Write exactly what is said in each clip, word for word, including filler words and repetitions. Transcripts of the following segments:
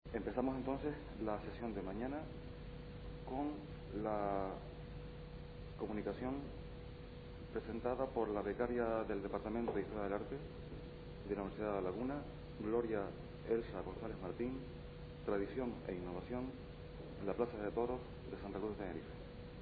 Empezamos entonces la sesión de mañana con la comunicación presentada por la becaria del Departamento de Historia del Arte de la Universidad de La Laguna, Gloria Elsa González Martín, Tradición e Innovación en la Plaza de Toros de Santa Cruz de Tenerife.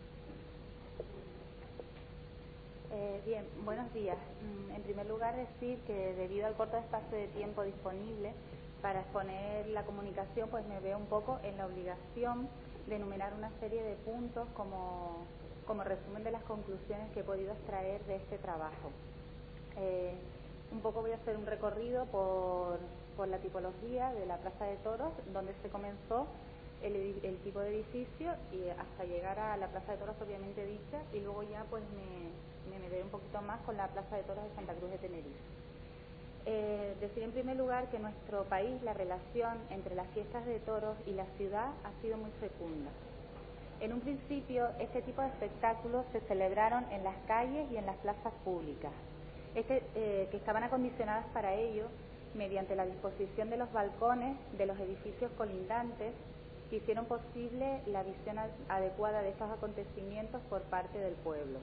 Eh, bien, buenos días. En primer lugar, decir que debido al corto espacio de tiempo disponible para exponer la comunicación, pues me veo un poco en la obligación de enumerar una serie de puntos como, como resumen de las conclusiones que he podido extraer de este trabajo. Eh, un poco voy a hacer un recorrido por, por la tipología de la Plaza de Toros, donde se comenzó el, el tipo de edificio y hasta llegar a la Plaza de Toros propiamente dicha, y luego ya pues me, me meteré un poquito más con la Plaza de Toros de Santa Cruz de Tenerife. Eh, decir en primer lugar que en nuestro país la relación entre las fiestas de toros y la ciudad ha sido muy fecunda. En un principio, este tipo de espectáculos se celebraron en las calles y en las plazas públicas, este, eh, que estaban acondicionadas para ello mediante la disposición de los balcones de los edificios colindantes, que hicieron posible la visión adecuada de estos acontecimientos por parte del pueblo.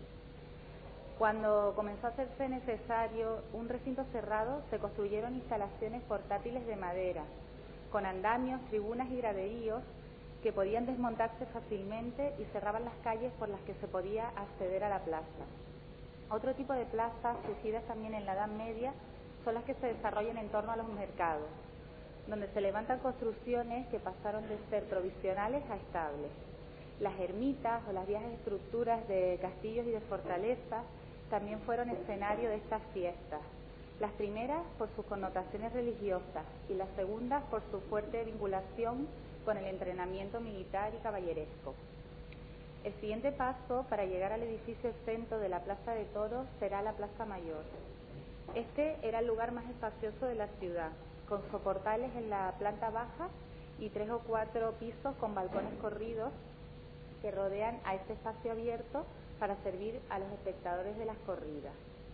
Cuando comenzó a hacerse necesario un recinto cerrado, se construyeron instalaciones portátiles de madera, con andamios, tribunas y graderíos que podían desmontarse fácilmente y cerraban las calles por las que se podía acceder a la plaza. Otro tipo de plazas, surgidas también en la Edad Media, son las que se desarrollan en torno a los mercados, donde se levantan construcciones que pasaron de ser provisionales a estables. Las ermitas o las viejas estructuras de castillos y de fortalezas también fueron escenario de estas fiestas, las primeras por sus connotaciones religiosas y las segundas por su fuerte vinculación con el entrenamiento militar y caballeresco. El siguiente paso para llegar al edificio exento de la Plaza de Toros será la Plaza Mayor. Este era el lugar más espacioso de la ciudad, con soportales en la planta baja y tres o cuatro pisos con balcones corridos que rodean a este espacio abierto para servir a los espectadores de las corridas.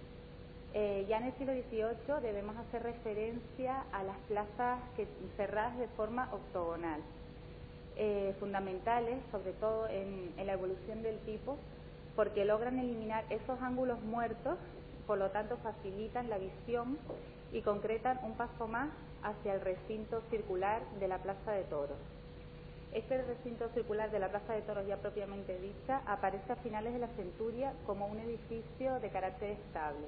Eh, ya en el siglo dieciocho debemos hacer referencia a las plazas que, cerradas de forma octogonal, eh, fundamentales sobre todo en, en la evolución del tipo, porque logran eliminar esos ángulos muertos, por lo tanto facilitan la visión y concretan un paso más hacia el recinto circular de la Plaza de Toros. Este recinto circular de la Plaza de Toros, ya propiamente dicha, aparece a finales de la centuria como un edificio de carácter estable.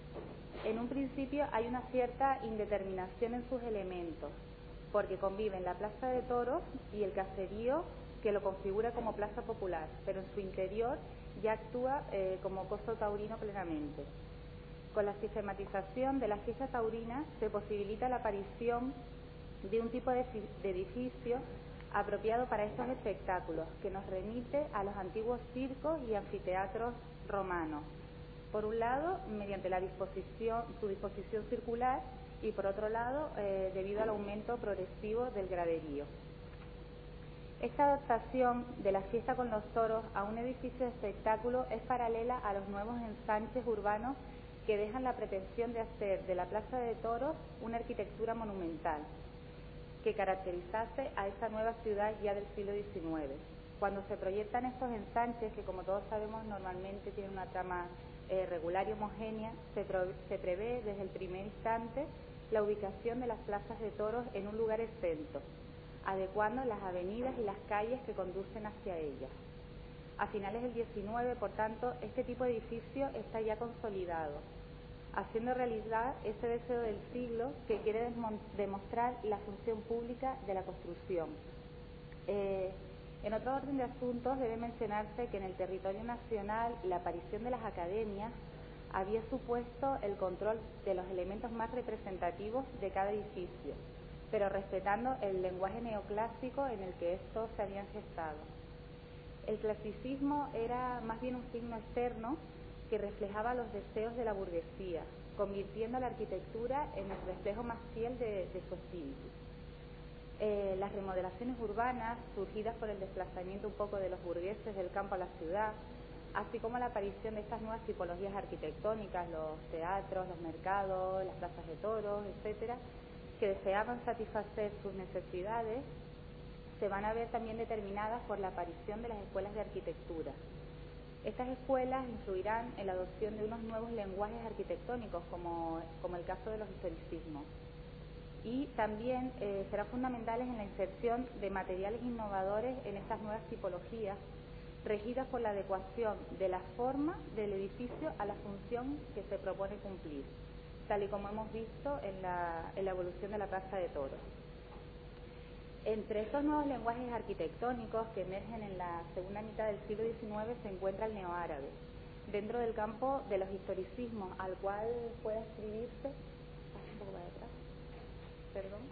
En un principio hay una cierta indeterminación en sus elementos, porque conviven la Plaza de Toros y el caserío que lo configura como plaza popular, pero en su interior ya actúa eh, como coso taurino plenamente. Con la sistematización de la fiesta taurina se posibilita la aparición de un tipo de, de edificio apropiado para estos espectáculos, que nos remite a los antiguos circos y anfiteatros romanos. Por un lado, mediante la disposición, su disposición circular, y por otro lado, eh, debido al aumento progresivo del graderío. Esta adaptación de la fiesta con los toros a un edificio de espectáculo es paralela a los nuevos ensanches urbanos que dejan la pretensión de hacer de la Plaza de Toros una arquitectura monumental que caracterizase a esa nueva ciudad ya del siglo diecinueve. Cuando se proyectan estos ensanches, que como todos sabemos normalmente tienen una trama eh, regular y homogénea, se, pro, se prevé desde el primer instante la ubicación de las plazas de toros en un lugar exento, adecuando las avenidas y las calles que conducen hacia ellas. A finales del diecinueve, por tanto, este tipo de edificio está ya consolidado, haciendo realidad ese deseo del siglo que quiere demostrar la función pública de la construcción. Eh, en otro orden de asuntos, debe mencionarse que en el territorio nacional la aparición de las academias había supuesto el control de los elementos más representativos de cada edificio, pero respetando el lenguaje neoclásico en el que estos se habían gestado. El clasicismo era más bien un signo externo que reflejaba los deseos de la burguesía, convirtiendo la arquitectura en el reflejo más fiel de, de su espíritu. Eh, las remodelaciones urbanas, surgidas por el desplazamiento un poco de los burgueses del campo a la ciudad, así como la aparición de estas nuevas tipologías arquitectónicas, los teatros, los mercados, las plazas de toros, etcétera, que deseaban satisfacer sus necesidades, se van a ver también determinadas por la aparición de las escuelas de arquitectura. Estas escuelas influirán en la adopción de unos nuevos lenguajes arquitectónicos, como, como el caso de los historicismos. Y también eh, serán fundamentales en la inserción de materiales innovadores en estas nuevas tipologías, regidas por la adecuación de la forma del edificio a la función que se propone cumplir, tal y como hemos visto en la, en la evolución de la Plaza de Toros. Entre estos nuevos lenguajes arquitectónicos que emergen en la segunda mitad del siglo diecinueve se encuentra el neoárabe, dentro del campo de los historicismos, al cual puede escribirse, un poco para atrás, perdón,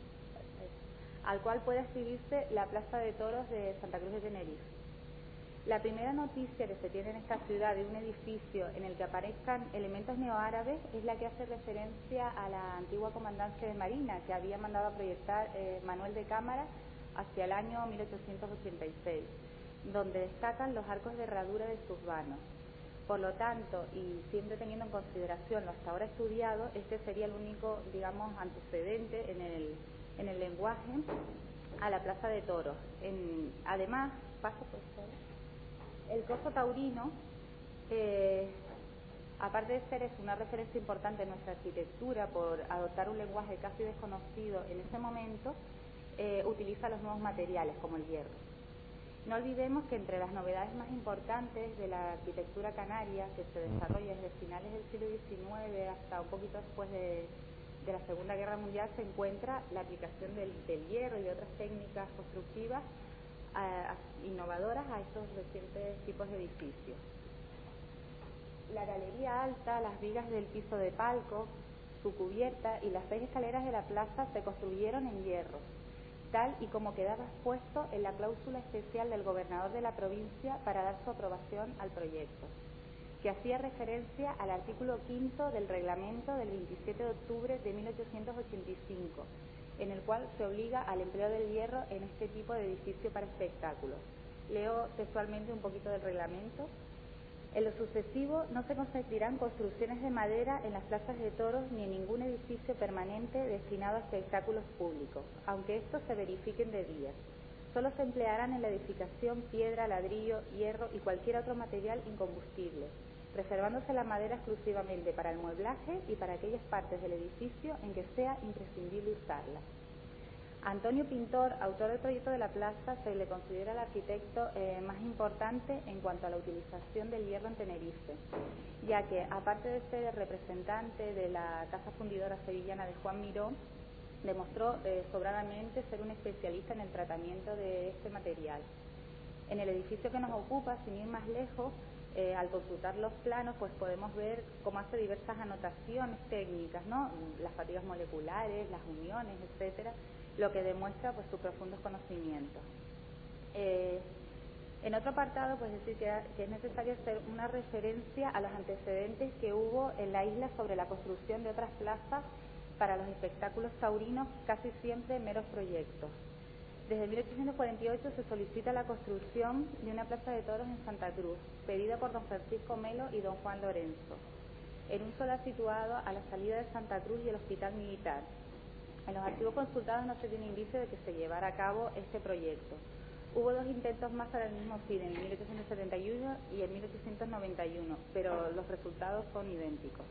al cual puede escribirse la Plaza de Toros de Santa Cruz de Tenerife. La primera noticia que se tiene en esta ciudad de un edificio en el que aparezcan elementos neoárabes es la que hace referencia a la antigua comandancia de Marina, que había mandado a proyectar eh, Manuel de Cámara hacia el año mil ochocientos ochenta y seis, donde destacan los arcos de herradura de sus vanos. Por lo tanto, y siempre teniendo en consideración lo hasta ahora estudiado, este sería el único, digamos, antecedente en el, en el lenguaje a la Plaza de Toros. En, además, paso por favor. El coso taurino, eh, aparte de ser es una referencia importante en nuestra arquitectura por adoptar un lenguaje casi desconocido en ese momento, eh, utiliza los nuevos materiales como el hierro. No olvidemos que entre las novedades más importantes de la arquitectura canaria, que se desarrolla desde finales del siglo diecinueve hasta un poquito después de, de la Segunda Guerra Mundial, se encuentra la aplicación del, del hierro y de otras técnicas constructivas A, a, innovadoras a estos recientes tipos de edificios. La galería alta, las vigas del piso de palco, su cubierta y las seis escaleras de la plaza se construyeron en hierro, tal y como quedaba expuesto en la cláusula especial del gobernador de la provincia para dar su aprobación al proyecto, que hacía referencia al artículo quinto del reglamento del veintisiete de octubre de mil ochocientos ochenta y cinco, en el cual se obliga al empleo del hierro en este tipo de edificio para espectáculos. Leo textualmente un poquito del reglamento. En lo sucesivo no se consentirán construcciones de madera en las plazas de toros ni en ningún edificio permanente destinado a espectáculos públicos, aunque estos se verifiquen de día. Solo se emplearán en la edificación piedra, ladrillo, hierro y cualquier otro material incombustible, reservándose la madera exclusivamente para el mueblaje y para aquellas partes del edificio en que sea imprescindible usarla. Antonio Pintor, autor del proyecto de la plaza, se le considera el arquitecto eh, más importante en cuanto a la utilización del hierro en Tenerife, ya que, aparte de ser el representante de la casa fundidora sevillana de Juan Miró, demostró eh, sobradamente ser un especialista en el tratamiento de este material. En el edificio que nos ocupa, sin ir más lejos, Eh, al consultar los planos, pues podemos ver cómo hace diversas anotaciones técnicas, ¿no? Las fatigas moleculares, las uniones, etcétera, lo que demuestra pues sus profundos conocimientos. Eh, en otro apartado, pues decir que, que es necesario hacer una referencia a los antecedentes que hubo en la isla sobre la construcción de otras plazas para los espectáculos taurinos, casi siempre meros proyectos. Desde mil ochocientos cuarenta y ocho se solicita la construcción de una plaza de toros en Santa Cruz, pedida por don Francisco Melo y don Juan Lorenzo, en un solar situado a la salida de Santa Cruz y el Hospital Militar. En los archivos consultados no se tiene indicio de que se llevara a cabo este proyecto. Hubo dos intentos más para el mismo fin, en mil ochocientos setenta y uno y en mil ochocientos noventa y uno, pero los resultados son idénticos.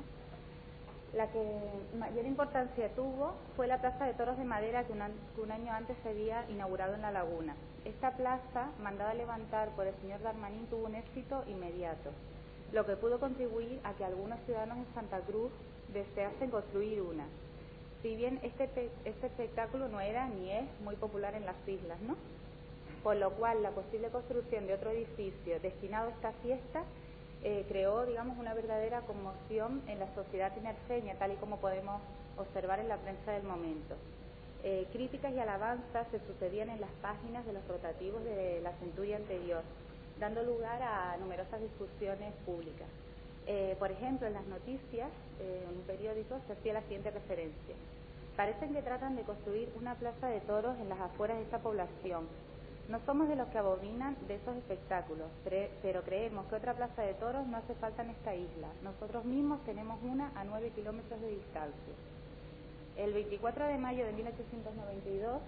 La que mayor importancia tuvo fue la Plaza de Toros de Madera que un, an que un año antes se había inaugurado en La Laguna. Esta plaza, mandada a levantar por el señor Darmanin, tuvo un éxito inmediato, lo que pudo contribuir a que algunos ciudadanos de Santa Cruz deseasen construir una. Si bien este, este espectáculo no era ni es muy popular en las islas, ¿no? Por lo cual la posible construcción de otro edificio destinado a esta fiesta Eh, creó, digamos, una verdadera conmoción en la sociedad tinerfeña, tal y como podemos observar en la prensa del momento. Eh, críticas y alabanzas se sucedían en las páginas de los rotativos de la centuria anterior, dando lugar a numerosas discusiones públicas. Eh, por ejemplo, en las noticias, eh, en un periódico, se hacía la siguiente referencia. Parecen que tratan de construir una plaza de toros en las afueras de esta población. No somos de los que abominan de esos espectáculos, pero creemos que otra plaza de toros no hace falta en esta isla. Nosotros mismos tenemos una a nueve kilómetros de distancia. El veinticuatro de mayo de mil ochocientos noventa y dos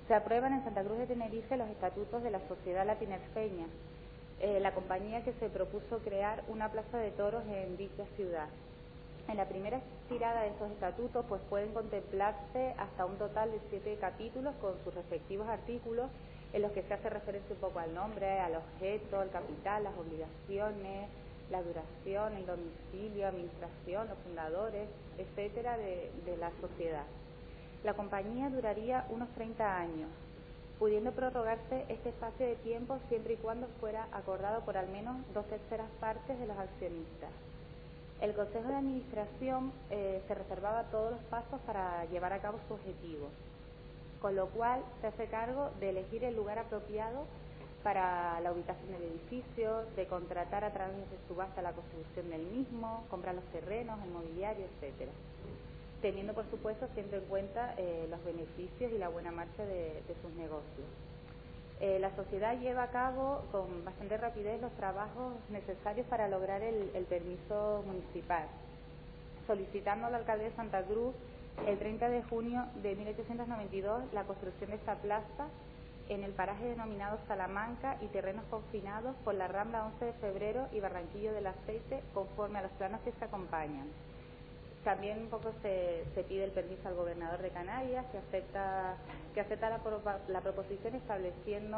Se aprueban en Santa Cruz de Tenerife los estatutos de la Sociedad La Tinerfeña, eh, la compañía que se propuso crear una plaza de toros en dicha ciudad. En la primera tirada de esos estatutos pues pueden contemplarse hasta un total de siete capítulos con sus respectivos artículos en los que se hace referencia un poco al nombre, al objeto, al capital, las obligaciones, la duración, el domicilio, administración, los fundadores, etcétera, de, de la sociedad. La compañía duraría unos treinta años, pudiendo prorrogarse este espacio de tiempo siempre y cuando fuera acordado por al menos dos terceras partes de los accionistas. El Consejo de Administración eh, se reservaba todos los pasos para llevar a cabo su objetivo, con lo cual se hace cargo de elegir el lugar apropiado para la ubicación del edificio, de contratar a través de subasta la construcción del mismo, comprar los terrenos, el mobiliario, etcétera, teniendo por supuesto siempre en cuenta eh, los beneficios y la buena marcha de, de sus negocios. Eh, la sociedad lleva a cabo con bastante rapidez los trabajos necesarios para lograr el, el permiso municipal, solicitando al alcalde de Santa Cruz el treinta de junio de mil ochocientos noventa y dos la construcción de esta plaza en el paraje denominado Salamanca y terrenos confinados por la Rambla once de febrero y Barranquillo del Aceite, conforme a los planos que se acompañan. También un poco se, se pide el permiso al gobernador de Canarias, que acepta, que acepta la, la proposición estableciendo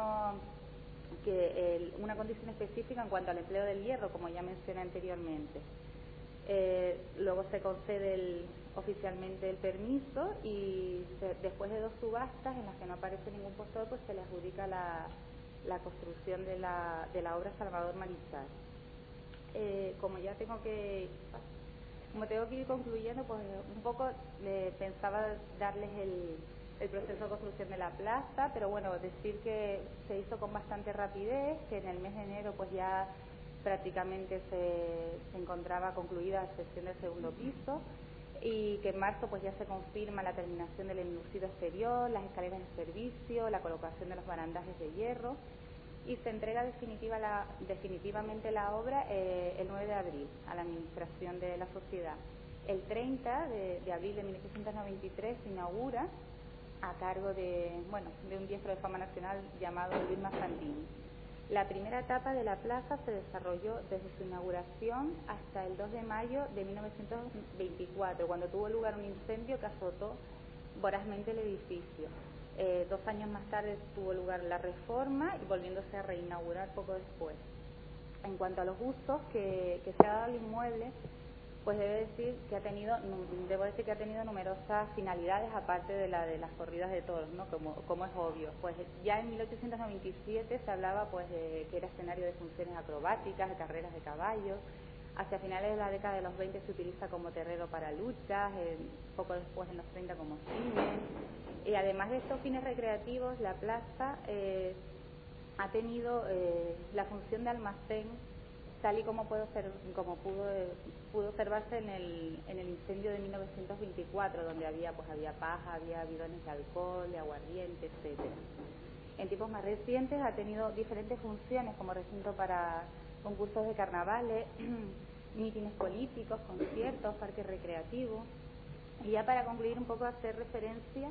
que el, una condición específica en cuanto al empleo del hierro, como ya mencioné anteriormente. Eh, luego se concede el, oficialmente el permiso y se, después de dos subastas en las que no aparece ningún postor, pues se le adjudica la, la construcción de la, de la obra Salvador Marichal. Eh, como ya tengo que... Como tengo que ir concluyendo, pues un poco le pensaba darles el, el proceso de construcción de la plaza, pero bueno, decir que se hizo con bastante rapidez, que en el mes de enero pues ya prácticamente se, se encontraba concluida la sección del segundo piso y que en marzo pues ya se confirma la terminación del enlucido exterior, las escaleras de servicio, la colocación de los barandajes de hierro, y se entrega definitiva la, definitivamente la obra eh, el nueve de abril a la administración de la sociedad. El treinta de, de abril de mil ochocientos noventa y tres se inaugura a cargo de, bueno, de un diestro de fama nacional llamado Luis Mazzantini. La primera etapa de la plaza se desarrolló desde su inauguración hasta el dos de mayo de mil novecientos veinticuatro, cuando tuvo lugar un incendio que azotó vorazmente el edificio. Eh, dos años más tarde tuvo lugar la reforma y volviéndose a reinaugurar poco después. En cuanto a los usos que, que se ha dado al inmueble, pues debe decir que ha tenido, debo decir que ha tenido numerosas finalidades aparte de la de las corridas de toros, ¿no? Como, como es obvio. Pues ya en mil ochocientos noventa y siete se hablaba pues de que era escenario de funciones acrobáticas, de carreras de caballos. Hacia finales de la década de los veinte se utiliza como terreno para luchas, eh, poco después en los treinta como cine. Y además de estos fines recreativos, la plaza eh, ha tenido eh, la función de almacén, tal y como, puedo ser, como pudo, eh, pudo observarse en el, en el incendio de mil novecientos veinticuatro, donde había, pues, había paja, había bidones de alcohol, de aguardiente, etcétera. En tiempos más recientes ha tenido diferentes funciones, como recinto para concursos de carnavales, mítines políticos, conciertos, parques recreativos. Y ya para concluir un poco, hacer referencia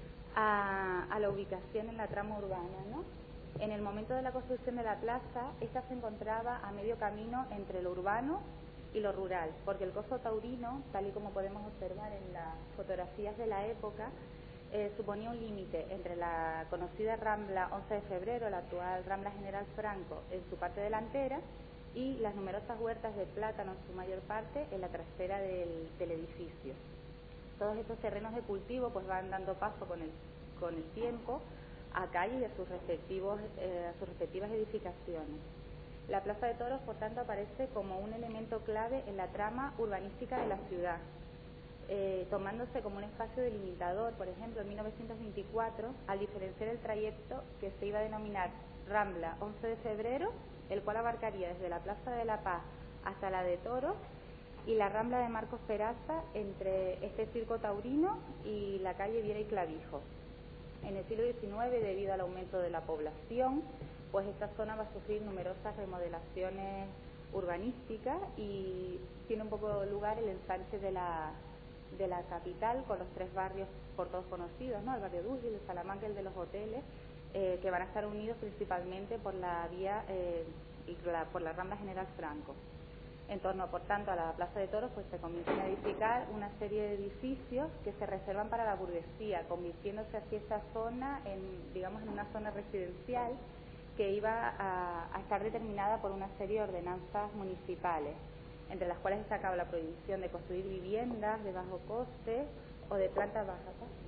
A, a la ubicación en la trama urbana, ¿no? En el momento de la construcción de la plaza, esta se encontraba a medio camino entre lo urbano y lo rural, porque el coso taurino, tal y como podemos observar en las fotografías de la época, eh, suponía un límite entre la conocida Rambla once de febrero, la actual Rambla General Franco, en su parte delantera, y las numerosas huertas de plátano en su mayor parte en la trasera del, del edificio. Todos estos terrenos de cultivo pues van dando paso con el, con el tiempo a calles y a sus, respectivos, eh, a sus respectivas edificaciones. La Plaza de Toros, por tanto, aparece como un elemento clave en la trama urbanística de la ciudad, eh, tomándose como un espacio delimitador. Por ejemplo, en mil novecientos veinticuatro, al diferenciar el trayecto que se iba a denominar Rambla once de febrero, el cual abarcaría desde la Plaza de la Paz hasta la de Toros, y la Rambla de Marcos Peraza entre este circo taurino y la calle Viera y Clavijo. En el siglo diecinueve, debido al aumento de la población, pues esta zona va a sufrir numerosas remodelaciones urbanísticas y tiene un poco lugar el ensanche de la, de la capital, con los tres barrios por todos conocidos, ¿no? El barrio Dulce, el de Salamanca, el de los hoteles, eh, que van a estar unidos principalmente por la vía eh, y la, por la Rambla General Franco. En torno, por tanto, a la Plaza de Toros, pues se comienzan a edificar una serie de edificios que se reservan para la burguesía, convirtiéndose así esta zona en, digamos, en una zona residencial que iba a, a estar determinada por una serie de ordenanzas municipales, entre las cuales destacaba la prohibición de construir viviendas de bajo coste o de planta baja.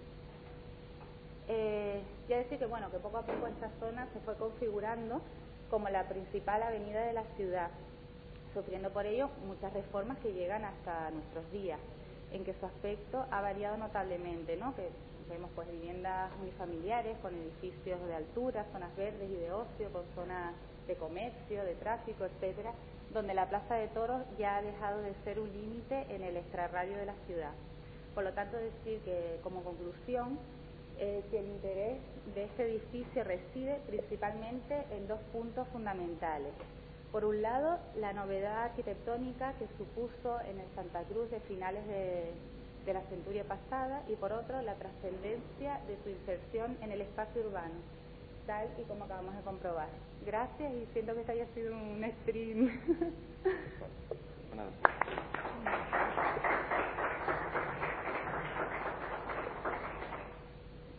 Eh, ya decir que, bueno, que poco a poco esta zona se fue configurando como la principal avenida de la ciudad, sufriendo por ello muchas reformas que llegan hasta nuestros días, en que su aspecto ha variado notablemente, ¿no? Que vemos pues viviendas unifamiliares con edificios de altura, zonas verdes y de ocio, con zonas de comercio, de tráfico, etcétera, donde la Plaza de Toros ya ha dejado de ser un límite en el extrarradio de la ciudad. Por lo tanto, decir que, como conclusión, eh, que el interés de este edificio reside principalmente en dos puntos fundamentales. Por un lado, la novedad arquitectónica que supuso en el Santa Cruz de finales de, de la centuria pasada, y por otro, la trascendencia de su inserción en el espacio urbano, tal y como acabamos de comprobar. Gracias, y siento que este haya sido un stream